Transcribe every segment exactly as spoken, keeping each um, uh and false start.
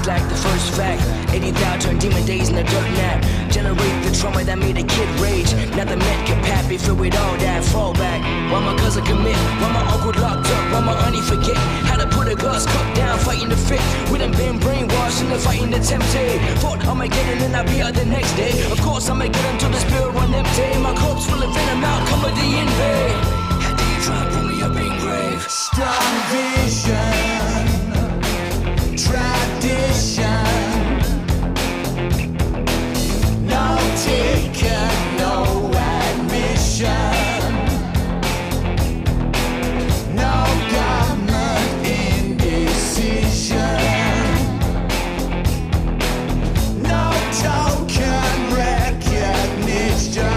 like the first fact. eighty thousand demon days in the dirt nap. Generate the trauma that made a kid rage. Now the men can pat me filled with all that fallback. Why my cousin commit? Why my uncle locked up? Why my auntie forget how to put a glass cup down, fighting the fit? We done been brainwashed and the fighting the tempted. Thought I'ma get it and I'll be out the next day. Of course I'ma get until the spirit run empty. My corpse full of venom, outcome of the invade. How do you try to pull me up in grave? Strong vision, tradition. No taker, no admission. No government indecision. No token recognition.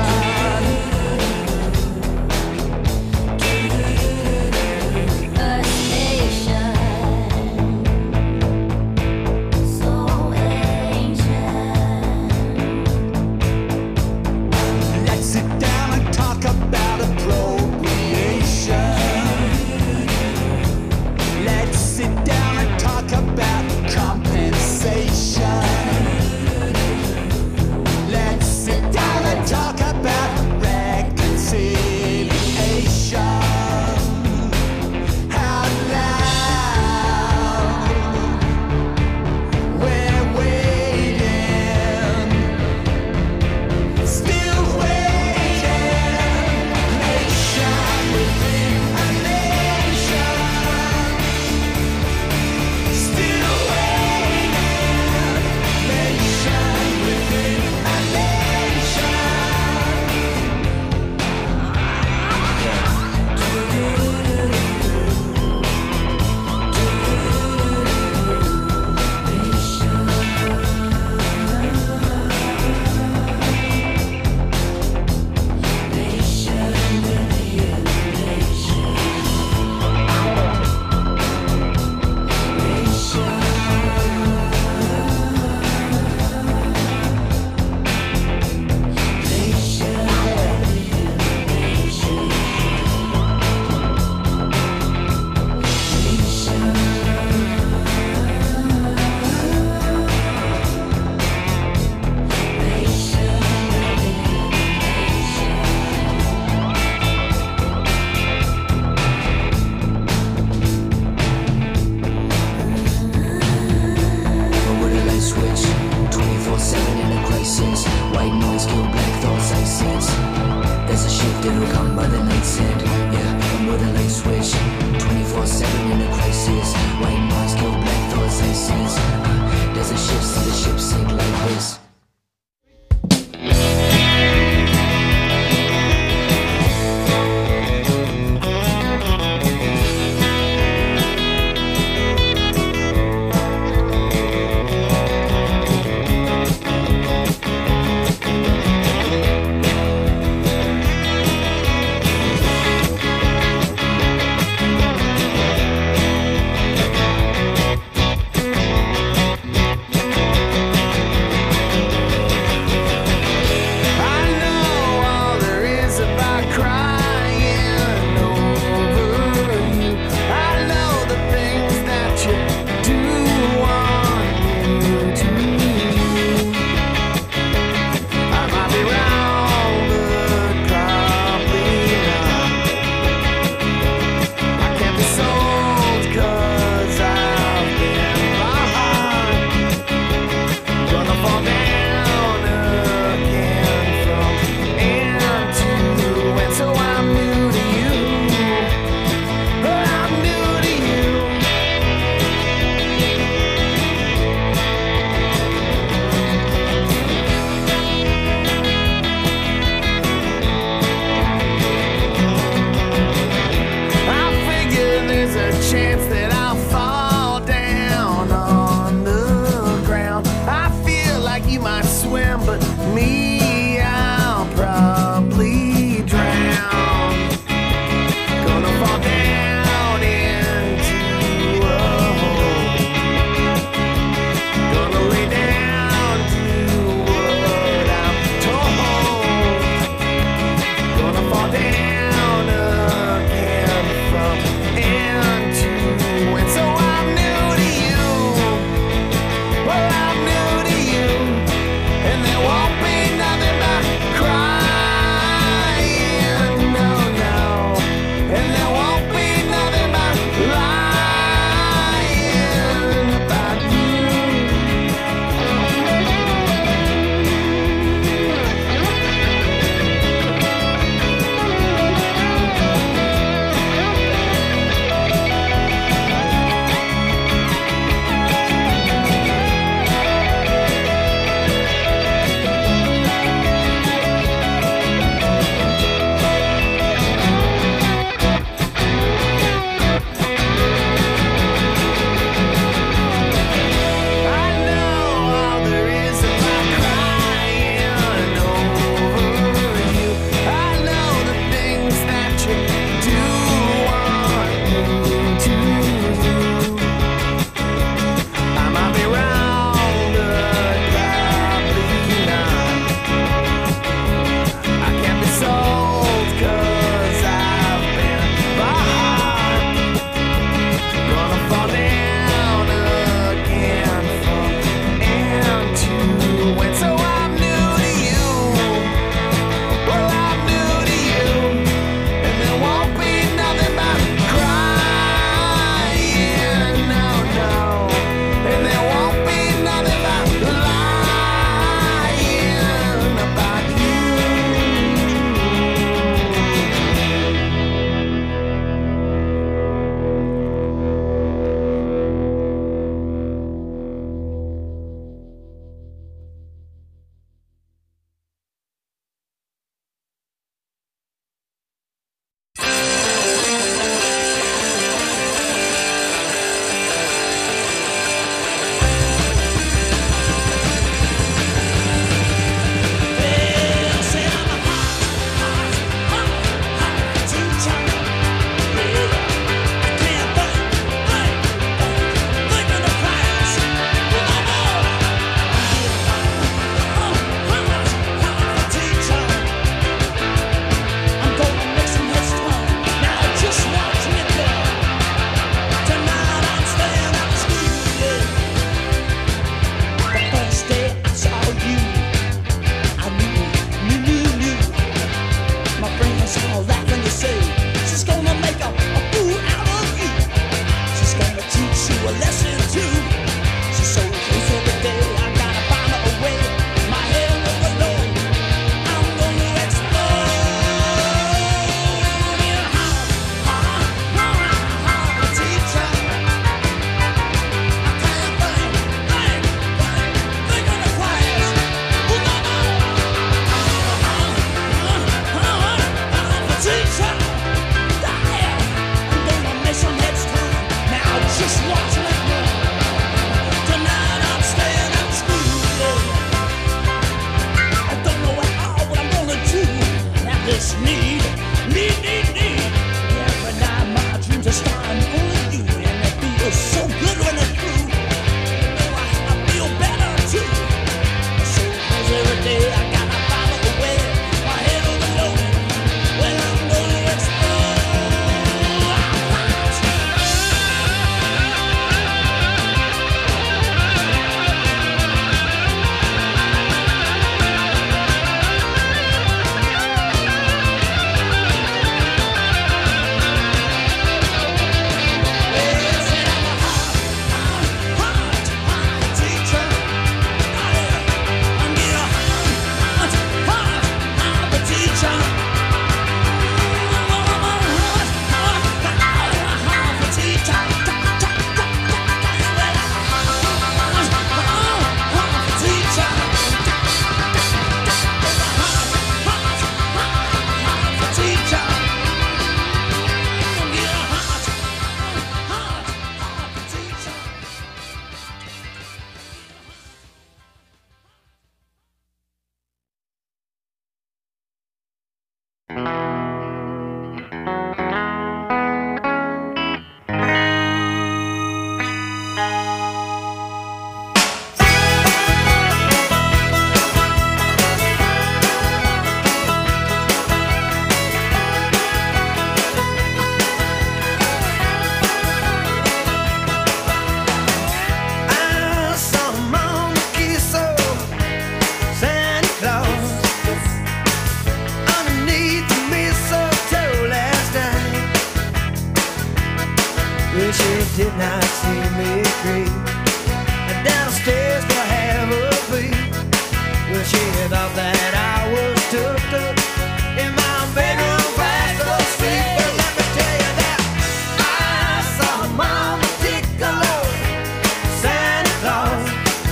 Wish you did not see me creep downstairs to have a peek. Wish you thought that I was tucked up in my bedroom fast asleep. But let me tell you that I saw Mama Piccolo, Santa Claus,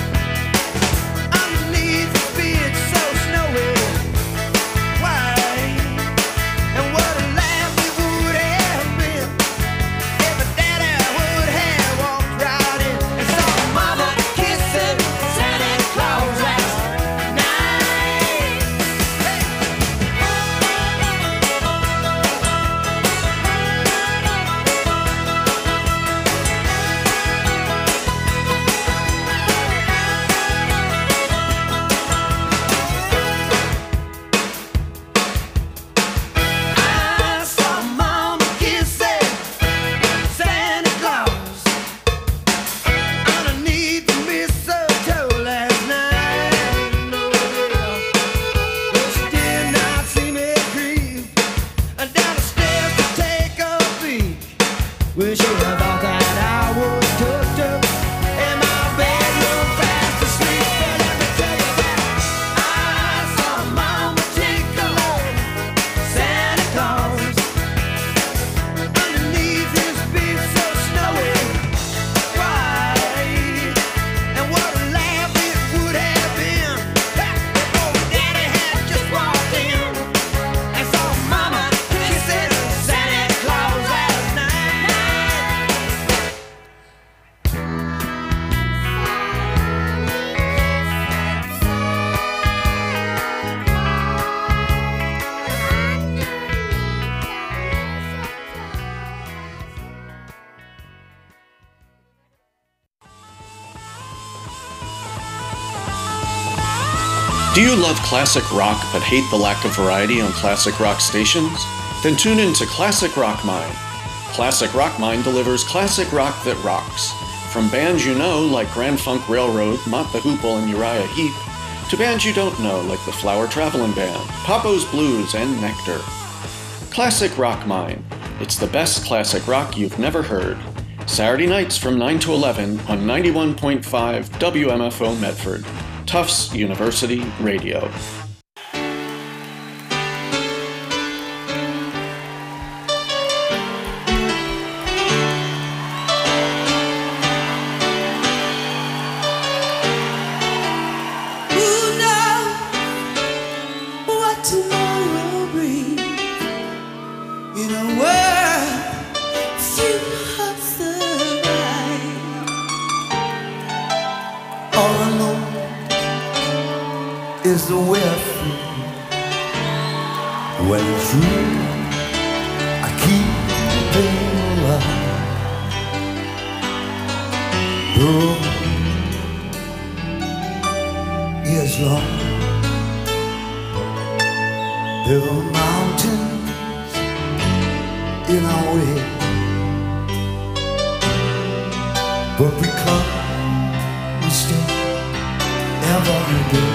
underneath the beard so snowy white. And what a laugh we would have been if a daddy would have walked right in and saw Mama kissing Santa Claus last night. Hey. I saw Mama kissing Santa Claus underneath the mistletoe last night. No, but she did not see me creep down the stairs to take a peek. Wish she had thought that I was tucked up in my bedroom fast asleep. But let me tell you that I saw Mama Piccolo, Santa Claus, underneath his beard so snowy white. And what a laugh it would have been if old Daddy had just walked in and saw Mama kissing Santa Claus last night. Do you love classic rock but hate the lack of variety on classic rock stations? Then tune in to Classic Rock Mine. Classic Rock Mine delivers classic rock that rocks. From bands you know like Grand Funk Railroad, Mott the Hoople, and Uriah Heep, to bands you don't know like the Flower Travelin' Band, Papo's Blues, and Nectar. Classic Rock Mine. It's the best classic rock you've never heard. Saturday nights from nine to eleven on ninety-one point five W M F O Medford. Tufts University Radio. Who knows what tomorrow brings in a world few hearts survive. All I know is the way I feel when it's true. I keep being alive. The road is long. There are mountains in our way, but we come, we stay every day.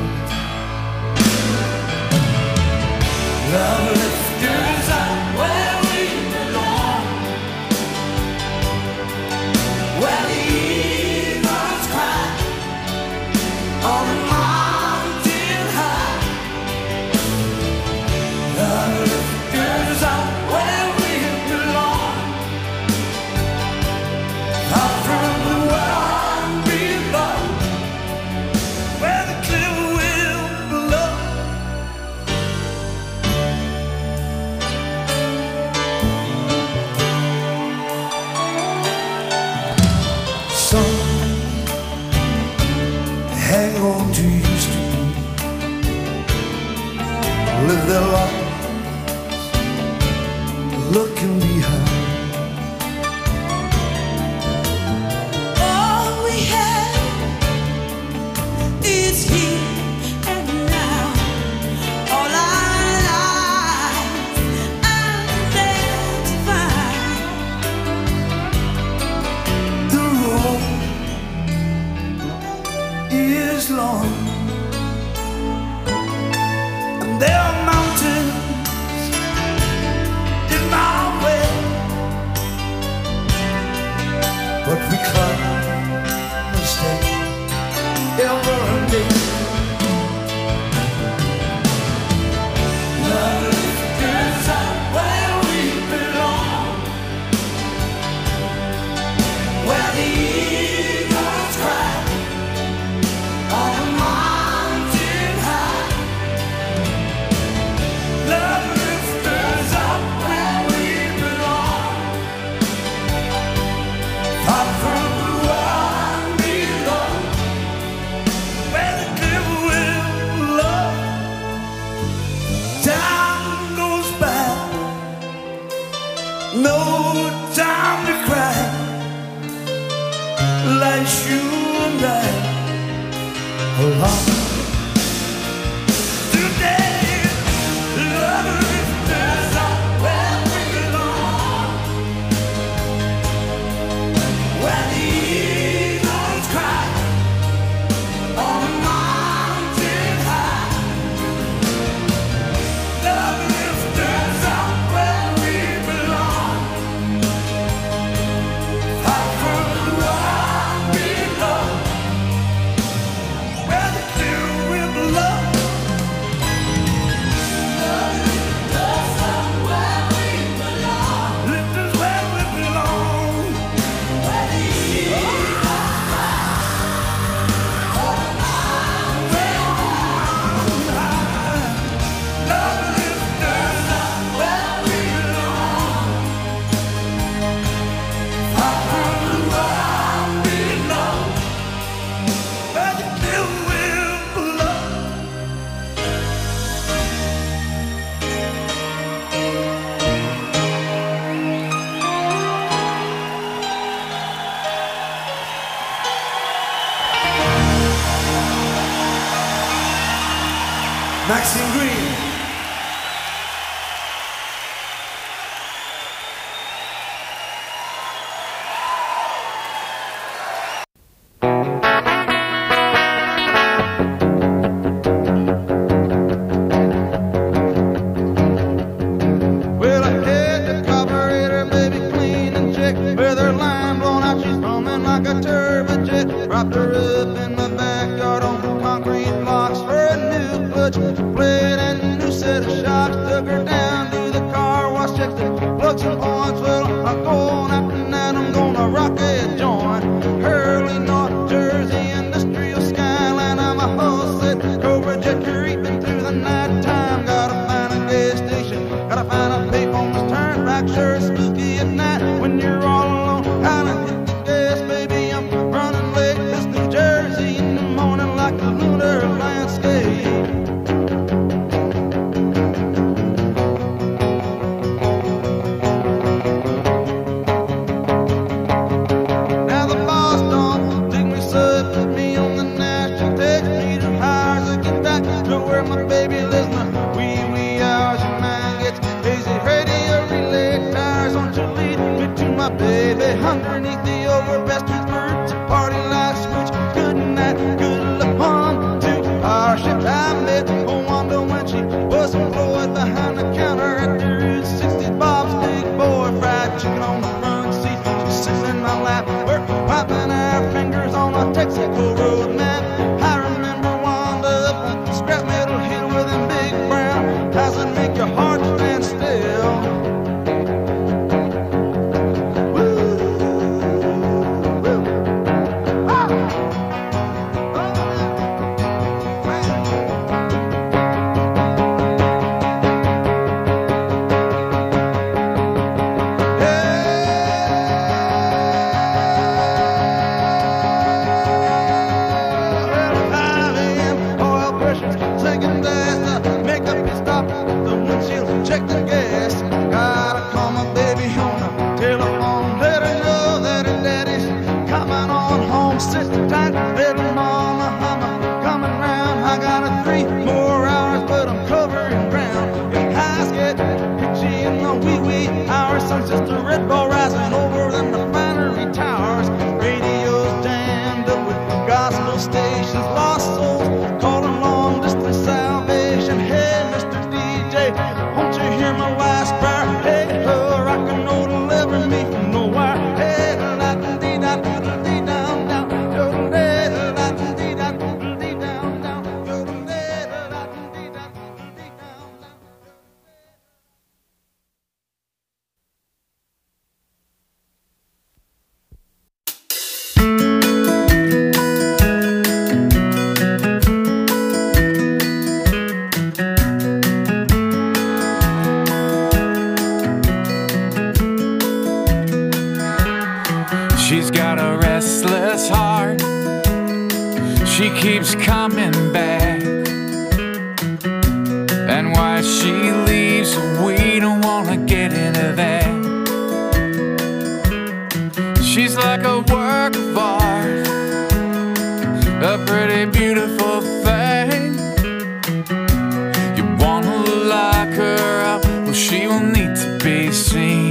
Love lifters are where we belong, where the eagles cry on the mountain high. Love lifters are where we belong, out from the world below, where the but we climb and stay every day. Love lifts up where we belong, where the eagles cry on a mountain high. Love lifts up where we belong, far from the one below, where the clear will love. Time goes by, no time to cry. Like you and I alone today. Love lifts us up where we belong, where the eagles cry on a mountain high. Love lifts us up where we belong, far from the one below, where the clear will blow. Love lifts us up where we belong, lift us where we belong, where the eagles cry on a mountain high. Love lifts us up where we belong, far from the one below, where the clear will blow. Maxine Green. Well, I had the carburetor, baby, clean and check. With her line blown out, she's humming like a turbojet. Propped her up in the backyard on concrete blocks for a new clutch plate and a new set of shocks. Took her down to the car wash, checked the plugs and points. Well, I'm going out tonight, I'm gonna rock a joint. Early North Jersey industrial skyline, I'm a hull set Cobra jet creeping through the night time. Gotta find a gas station, gotta find a payphone's turnback. Sure spooky at night when you're all alone. Gotta hit the gas, baby, I'm running late. This New Jersey in the morning like a lunar landscape. Now the boss don't think me so, put me on the national, takes me to hires to get back to where my baby lives. Now wee wee hours your mind gets hazy, radio relay tires. Don't you lead me to my baby underneath the overpass, two birds, a party light switch. Good night, good luck, one, two. Our ship I met on Wanda when she was employed behind the counter at the Route sixty. Bob's big boy fried chicken on the front seat. She's sitting in my lap, we're wiping our fingers on a Texaco road map. I remember Wanda up on scrap metal hill with them big brown. Does it make your heart stand still? Woo, woo, ah, oh, man. five a m oil pressure's sinking fast. Uh, Make up your stop at the windshield, check the gas. Gotta call my baby on the telephone, let her know that her daddy's coming on home. Sit tight, little mama, I'm coming round. I got a three more hours, but I'm covering ground. Your eyes get itchy in the wee wee hours. Sun's just a red ball rising over them refinery towers. Radio's jammed up with gospel stations, lost souls calling long distance salvation. Hey, Mister D J, won't you hear my last prayer? Hey, oh, rock and roll deliver me from nowhere. Hey, la dee da She's got a restless heart. She keeps coming back. And why she leaves, we don't wanna get into that. She's like a work of art, a pretty beautiful thing. You wanna lock her up, well, she will need to be seen.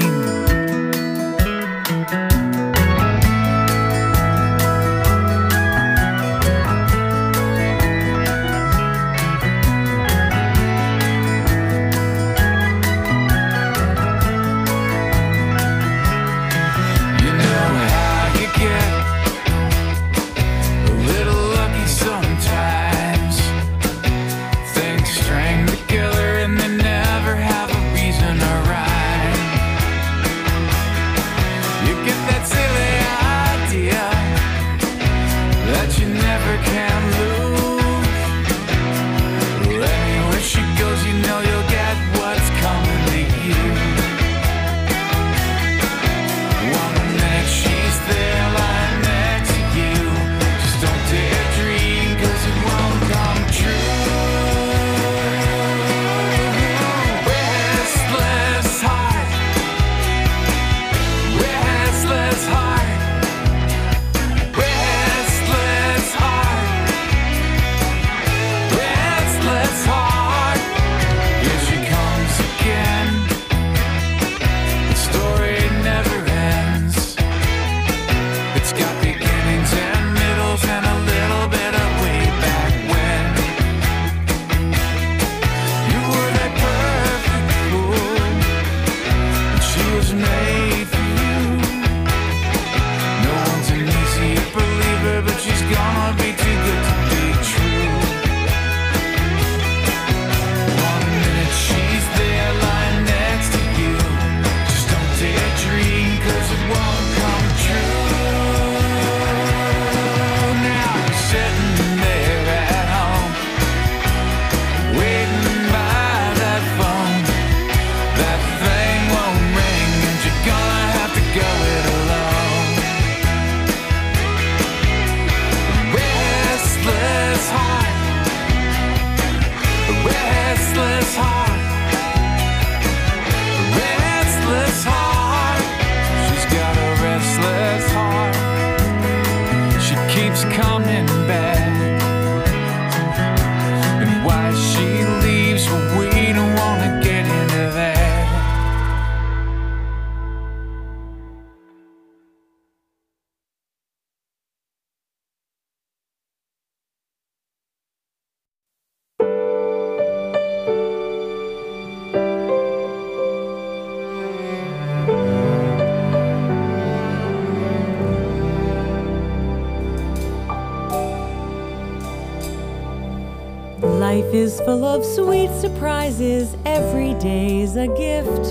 Life is full of sweet surprises, every day's a gift.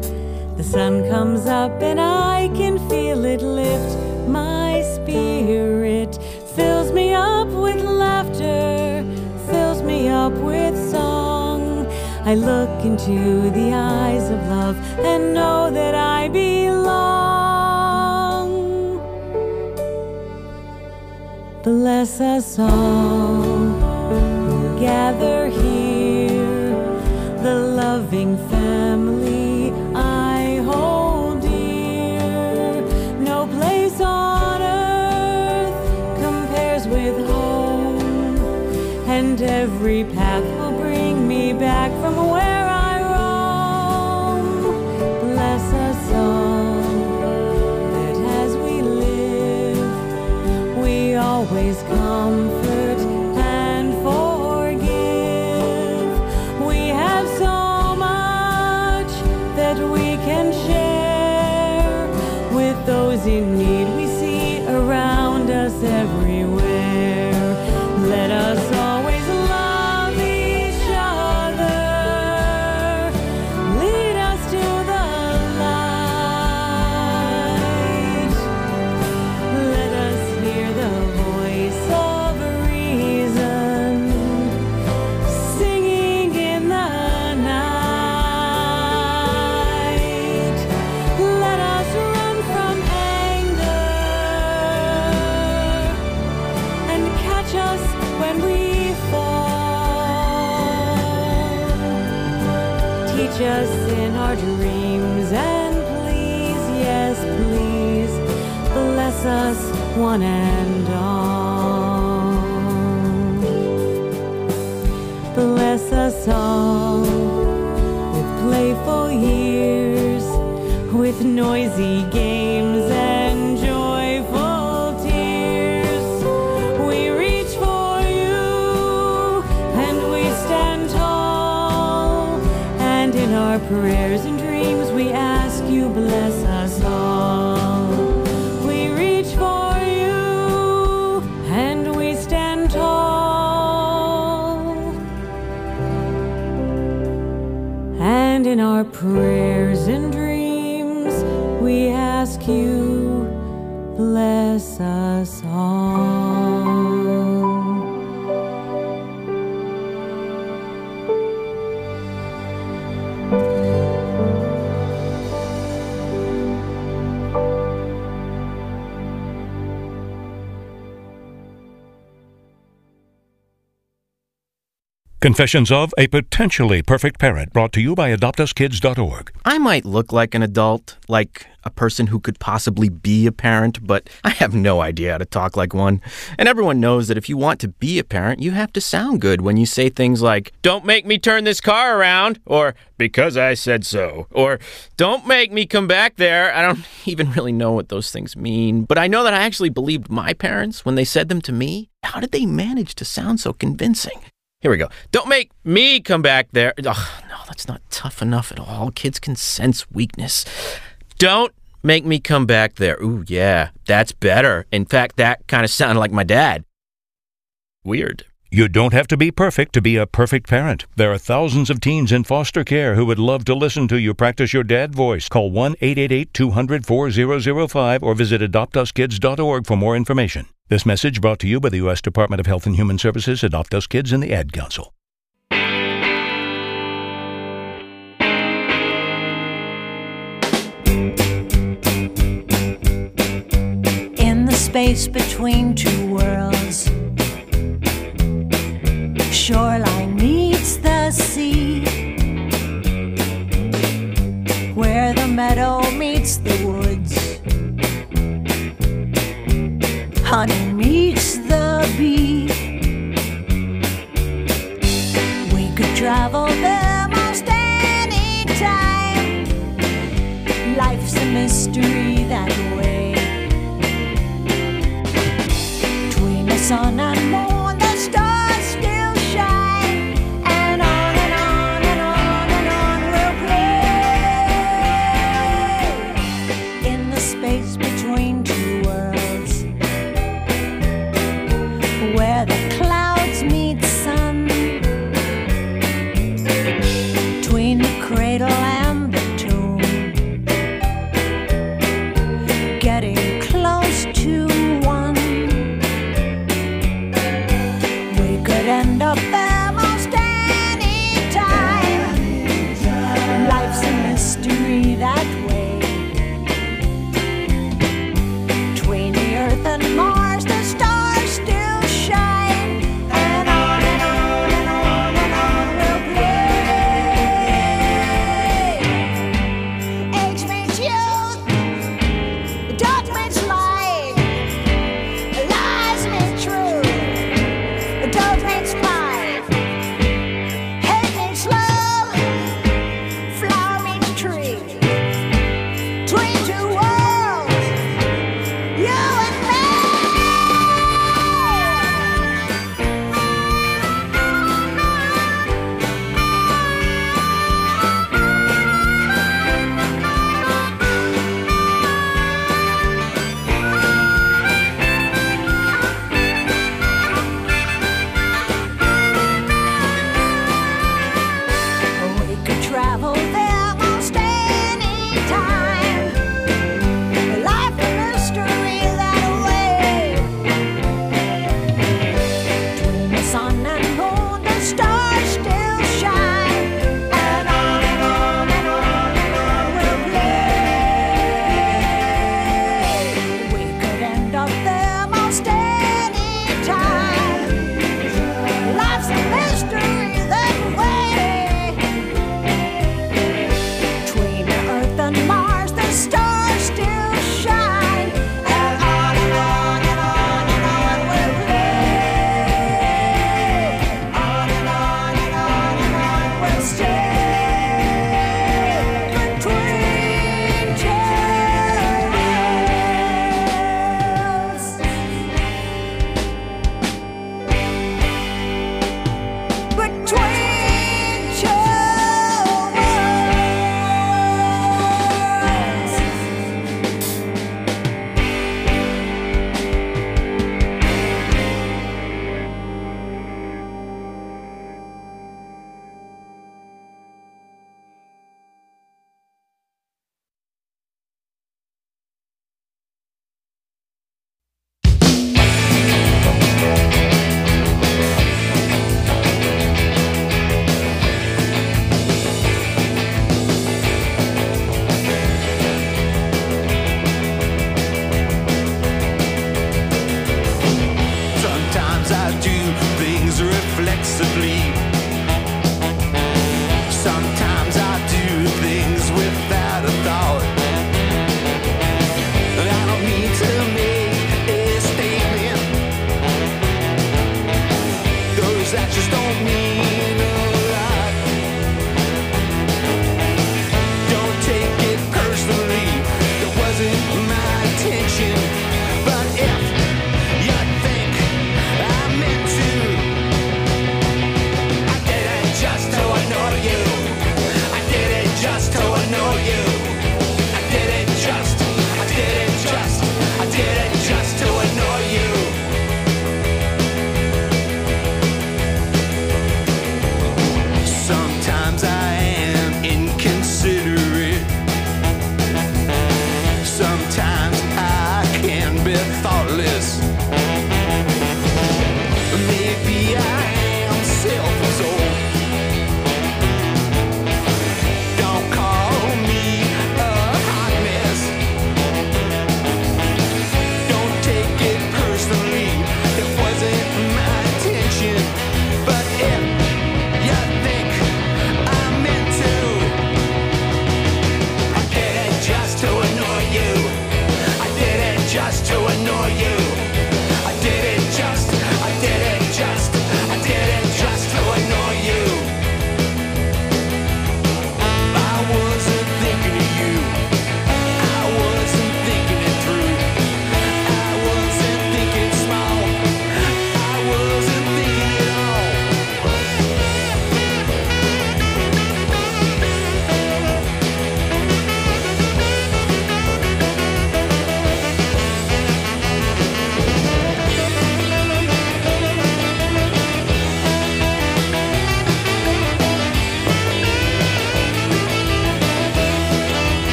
The sun comes up and I can feel it lift my spirit, fills me up with laughter, fills me up with song. I look into the eyes of love and know that I belong. Bless us all who gather here, the loving family I hold dear. No place on earth compares with home, and every path will bring me back from where I roam. Bless us all, that as we live, we always comfort and forgive. We have so much that we can share with those in need we see around us everywhere. Let us always love each other, lead us to the light. Let us hear the voice of reason singing in the night. Let us run from anger one and all. Bless us all with playful years, with noisy games and joyful tears. We reach for you and we stand tall, and in our prayers and dreams we ask you bless us all. We reach for you and we stand tall, and in our prayers and dreams we ask you bless us all. Confessions of a Potentially Perfect Parent, brought to you by adopt us kids dot org. I might look like an adult, like a person who could possibly be a parent, but I have no idea how to talk like one. And everyone knows that if you want to be a parent, you have to sound good when you say things like, "Don't make me turn this car around," or "because I said so," or "Don't make me come back there." I don't even really know what those things mean, but I know that I actually believed my parents when they said them to me. How did they manage to sound so convincing? Here we go. "Don't make me come back there." Oh, no, that's not tough enough at all. Kids can sense weakness. "Don't make me come back there." Ooh, yeah, that's better. In fact, that kind of sounded like my dad. Weird. You don't have to be perfect to be a perfect parent. There are thousands of teens in foster care who would love to listen to you practice your dad voice. Call one eight eight eight, two hundred, four thousand five or visit adopt us kids dot org for more information. This message brought to you by the U S Department of Health and Human Services, Adopt Us Kids, and the Ad Council. In the space between two worlds, shoreline meets the sea, where the meadow meets the woods, honey meets the bee. We could travel there most any time. Life's a mystery that way. Between the sun and moon, the stars still shine, and on and on and on and on we'll play in the space between two worlds, where the clouds meet sun, between the cradle and the tomb, getting close to one. We could end up there most any time. Life's a mystery that way.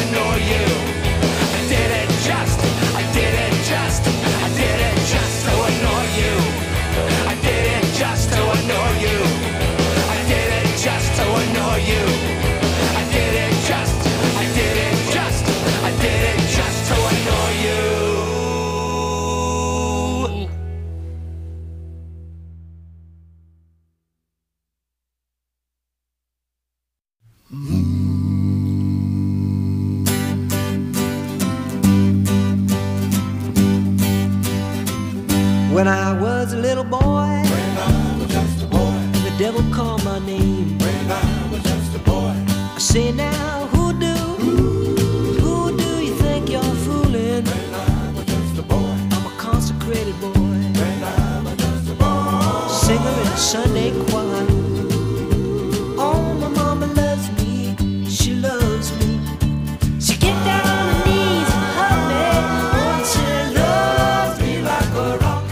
annoy you. I did it just, I did it just, I did it just to annoy you. I did it just to annoy you. I did it just to annoy you. I did it just, I did it just, I did it just to annoy you. When I was a little boy, When I was just a boy, the devil called my name. when I was just a boy, I say now, who do, who do you think you're fooling? when I was just a boy, I'm a consecrated boy, when I was just a boy. singer in a Sunday choir. Oh, my mama loves me, she loves me. She get down on her knees and hug me. Oh, she loves me like a rock.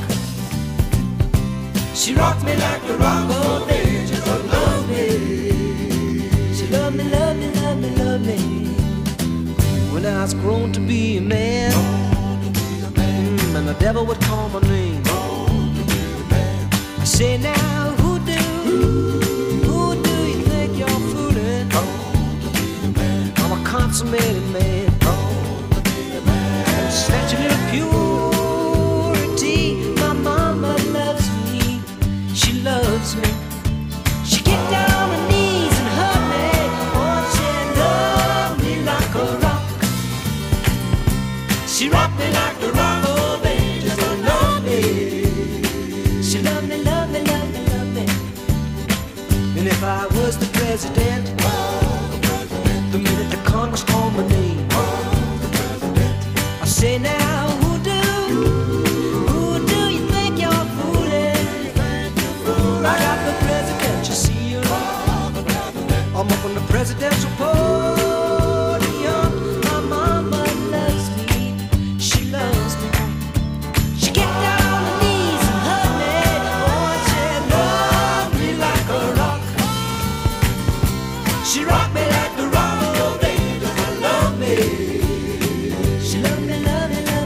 She rocked me like a rock, oh baby, just love me. She loved me, loved me, loved me, loved me. When I was grown to be a man, mm, and the devil would call my name. I say now, who do, who do you think you're fooling? I'm a consummated man. Statue of purity, my mama loves me. She loves me. She get down on her knees and hug me. Oh, she loved me like a rock. She rocked me like a rock. Oh, baby, just love me. She loved me, loved me, loved me, loved me. And if I was the president, the minute the Congress called my name, I say now, who do, who do you think you're fooling? I got the presidential seal. I'm up on the presidential podium. My mama loves me, she loves me. She get down on her knees and hug me. Oh, she loved me like a rock. She rocked me like a rock, oh baby, just love me. She loved me, loved me, loved me.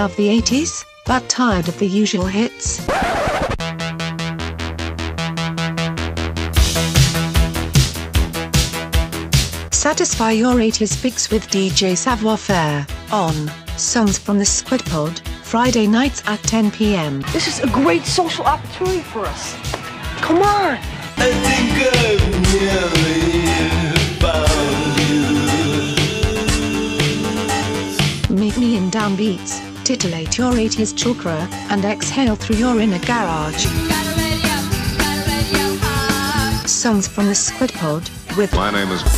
Love the eighties, but tired of the usual hits? Satisfy your eighties fix with D J Savoir Faire on Songs from the Squid Pod, Friday nights at ten p.m. This is a great social opportunity for us. Come on! I think I've nearly found you. Meet me in downbeats, titillate your eighties chakra, and exhale through your inner garage. Songs from the Squid Pod with My name is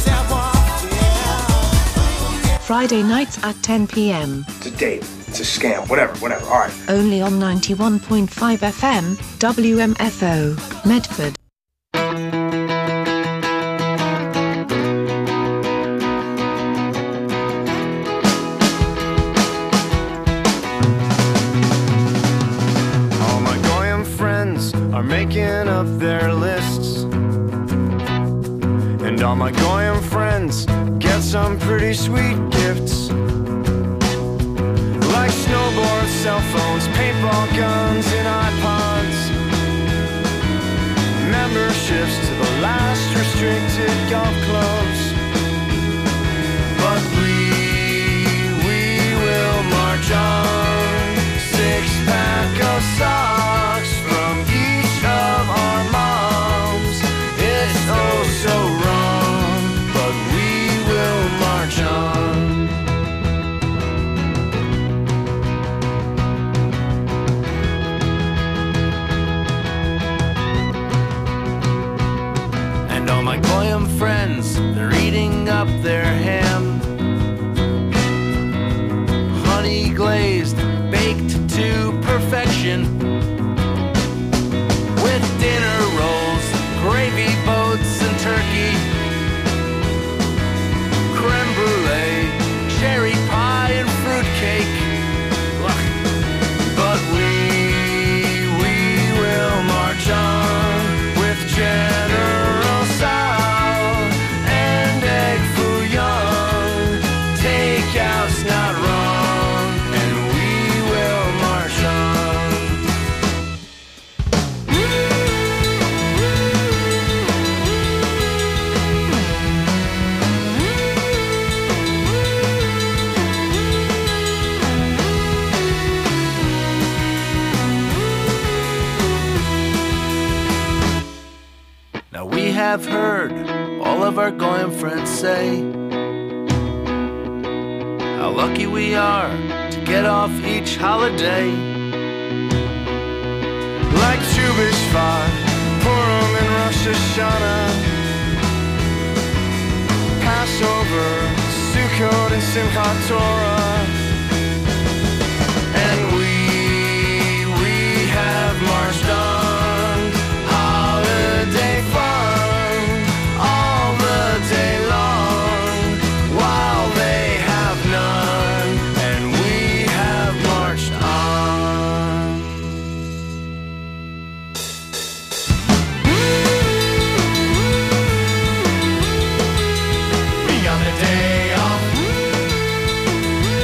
Friday nights at ten p.m. It's a date. It's a scam. Whatever, whatever. All right. Only on ninety-one point five F M, W M F O, Medford. All my Goyim friends are making up their lists. And all my Goyim friends get some pretty sweet gifts, like snowboards, cell phones, paintball guns, and iPods, memberships to the last restricted golf clubs. But we, we will march on, six-pack of socks from each of our moms. It's oh so wrong, but we will march on. And all my Goyim friends, they're eating up their ham, honey glazed, baked to perfection, with dinner rolls, gravy boats, and turkey, creme brulee, cherry pie, and fruitcake. But we, we will march on with General Tso and egg foo young. Takeout's not wrong, and we will march on. Now we have heard all of our Goyim friends say how lucky we are to get off each holiday, like Tu B'Shvat, Purim, and Rosh Hashanah, Passover, Sukkot, and Simchat Torah. And we, we have marched on, holiday fun, all the day long, while they have none, and we have marched on. We got the day off,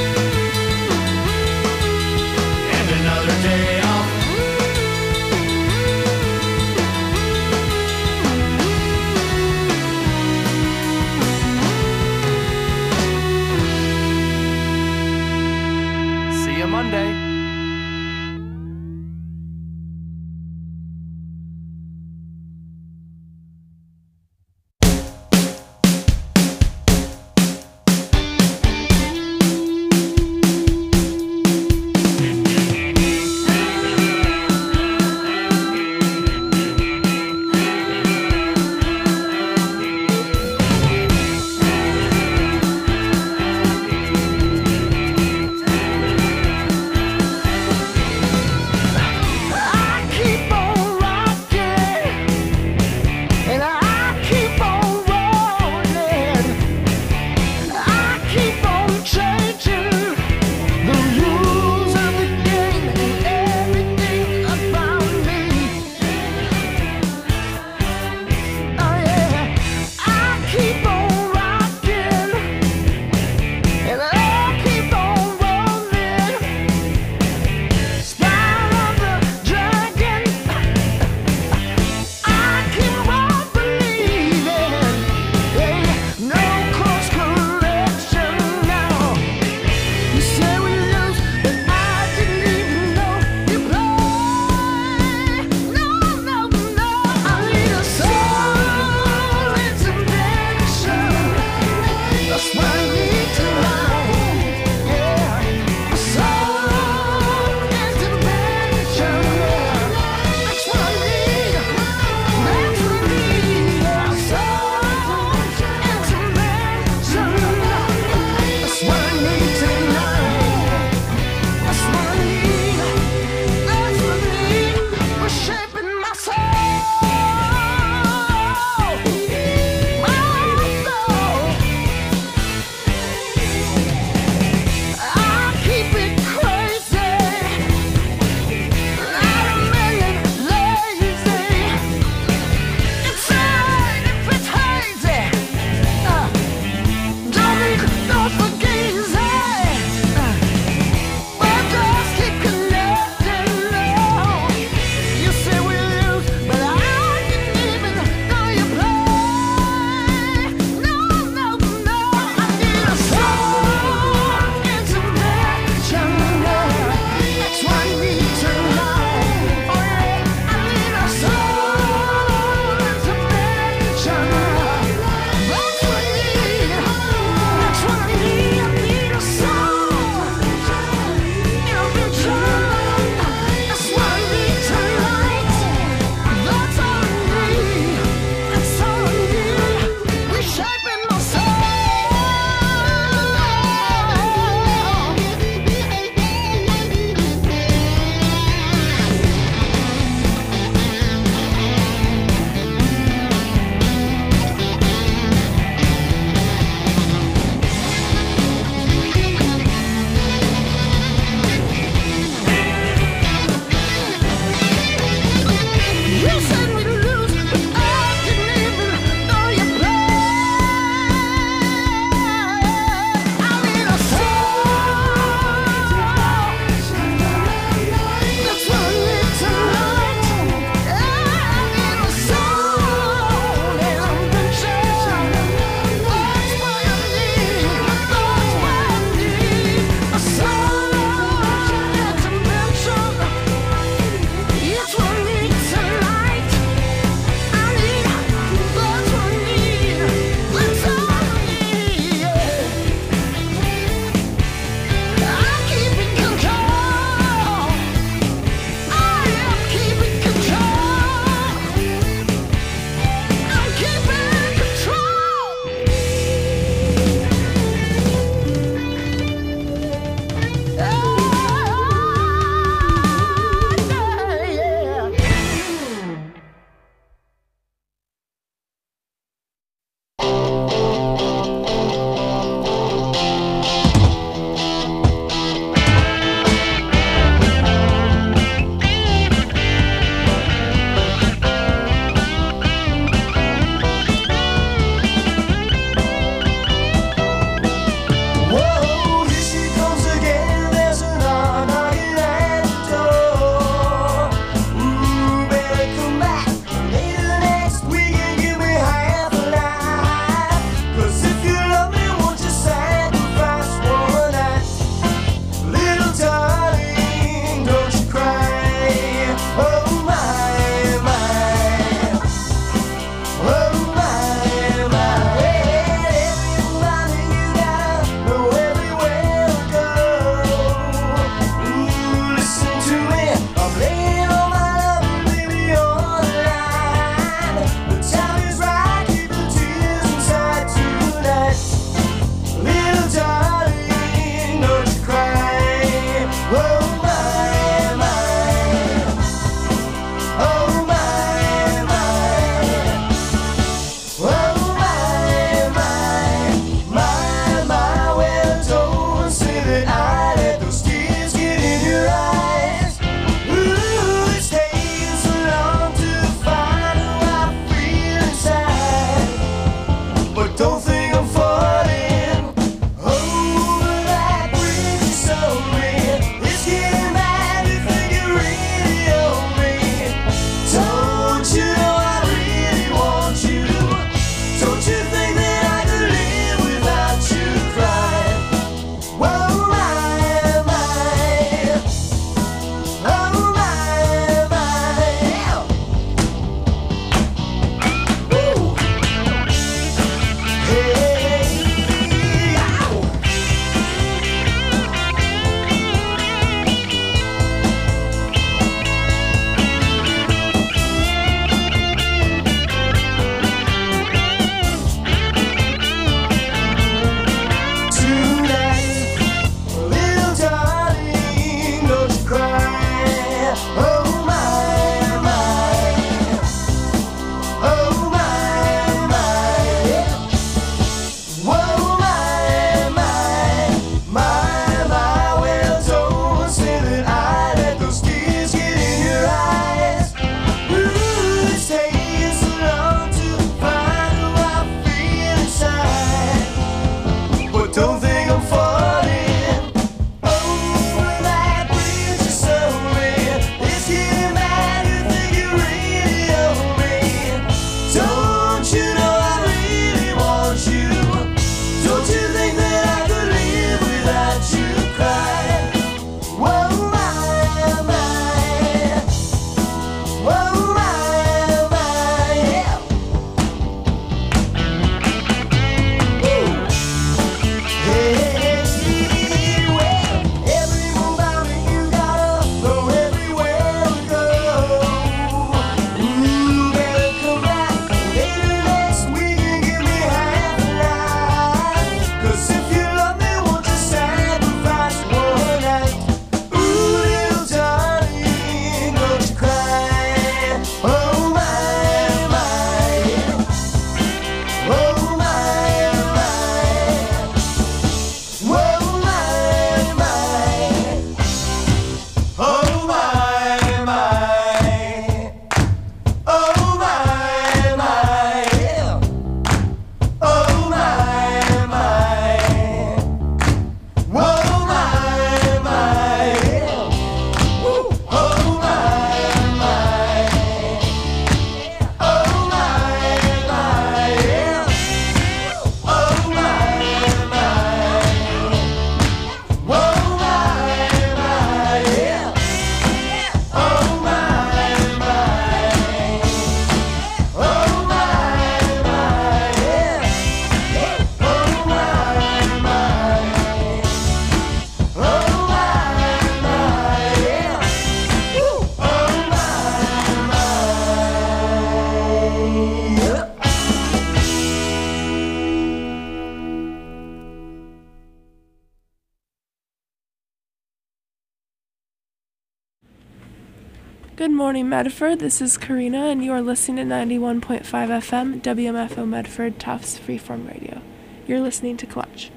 Good morning, Medford. This is Karina, and you are listening to ninety-one point five F M, W M F O Medford, Tufts Freeform Radio. You're listening to Clutch.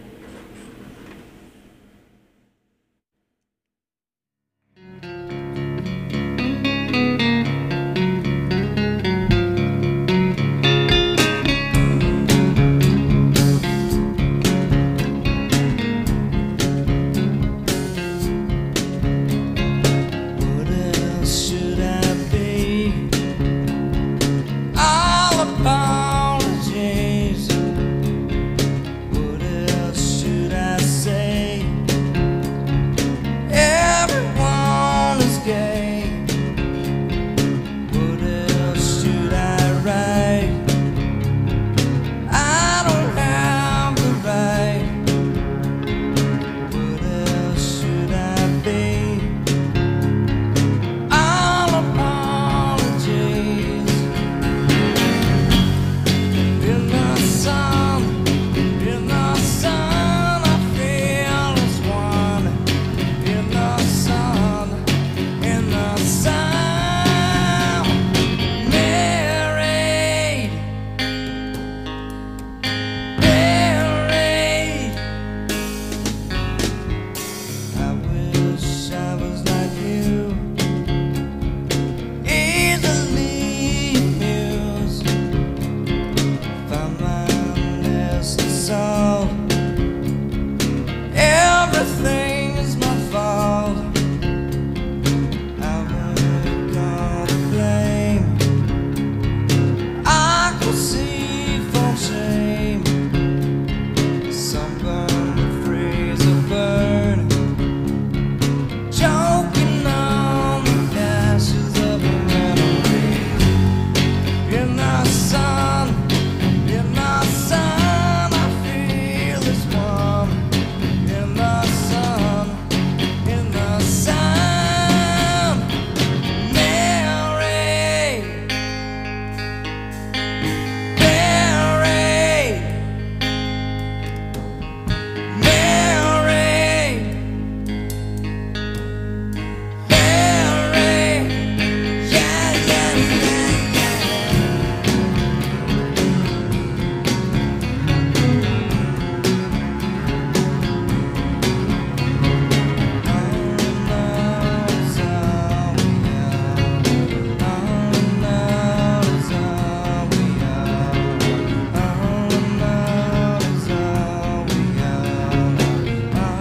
Apologies. What else should I say? Everyone is gay. What else should I write? I don't have the right. What else should I be? All apologies. In the sun, in the sun, I feel as one. In the sun, in the sun, married, married. I wish I was like you, easily amused. Found my nest of salt. Everything